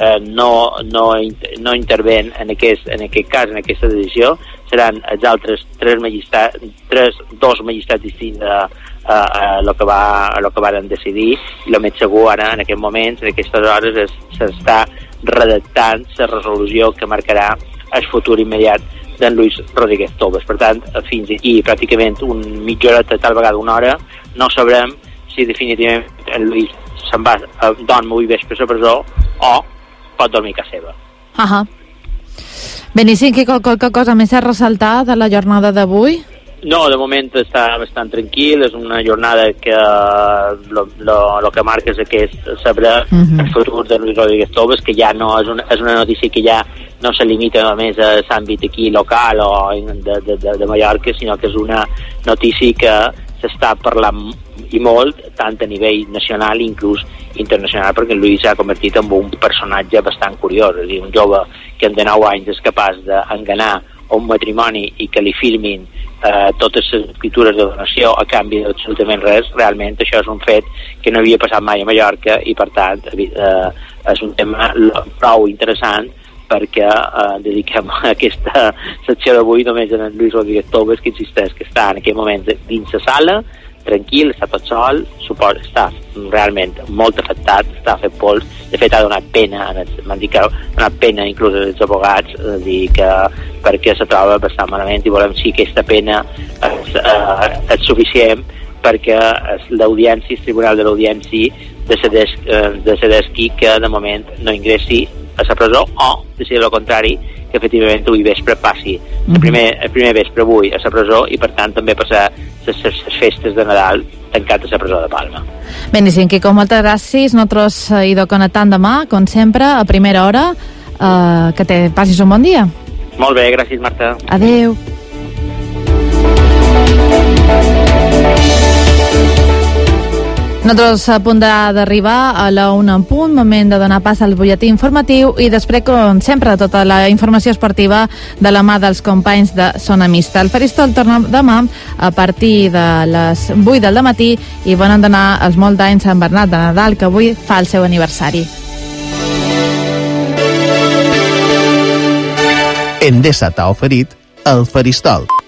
no interven en aquest cas, en aquesta decisió. Seran els altres 2 magistrats distints a el que varen decidir, i el més segur ara, en aquest moment, en aquestes hores, s'està redactant la resolució que marcarà el futur immediat d'en Luis Rodríguez Toves. Per tant, fins aquí pràcticament mitja horeta, tal vegada una hora, no sabrem si definitivament en Luis se'n va dorm avui vespre a presó o pot dormir a casa seva. Benicinc, qualque cosa més a ressaltar de la jornada d'avui? No, de moment està bastant tranquil, és una jornada que el que marca és saber el futur de Luis Rodríguez Toves, que ja no és una notícia que ja no se limita només a l'àmbit aquí local o de Mallorca, sinó que és una notícia que s'està parlant i molt, tant a nivell nacional i inclús internacional, perquè Luis s'ha convertit en un personatge bastant curiós, és a dir, un jove que en 19 anys és capaç d'enganar un matrimoni i que li firmin totes les escritures de donació a canvi d'absolutament res. Realment això és un fet que no havia passat mai a Mallorca i, per tant, és un tema prou interessant perquè dediquem aquesta secció d'avui només a en Luis Rodríguez Toves, que insisteix que està en aquest moment dins la sala, tranquil, està tot sol, està realment molt afectat, està fet pols. De fet, ha donat pena, m'han dit que ha donat pena inclús als advocats, perquè se troba bastant malament, i volem si aquesta pena és suficient perquè l'audiència, el tribunal de l'audiència, decideixi que de moment no ingressi a la presó, o decidir el contrari, que efectivament avui vespre passi el primer vespre avui a la presó i, per tant, també passar les festes de Nadal tancat a la presó de Palma. Benicinc, Quico, moltes gràcies. Nosaltres hi connectant demà, com sempre, a primera hora. Que te passis un bon dia. Molt bé, gràcies, Marta. Adeu. Nosaltres a punt d'arribar a la 1 en punt, moment de donar pas al butlletí informatiu i després, com sempre, tota la informació esportiva de la mà dels companys de Zona Mixta. El Faristol torna demà a partir de les 8 del matí i volen donar els molts anys a en Bernat de Nadal, que avui fa el seu aniversari. Endesa t'ha oferit el Faristol.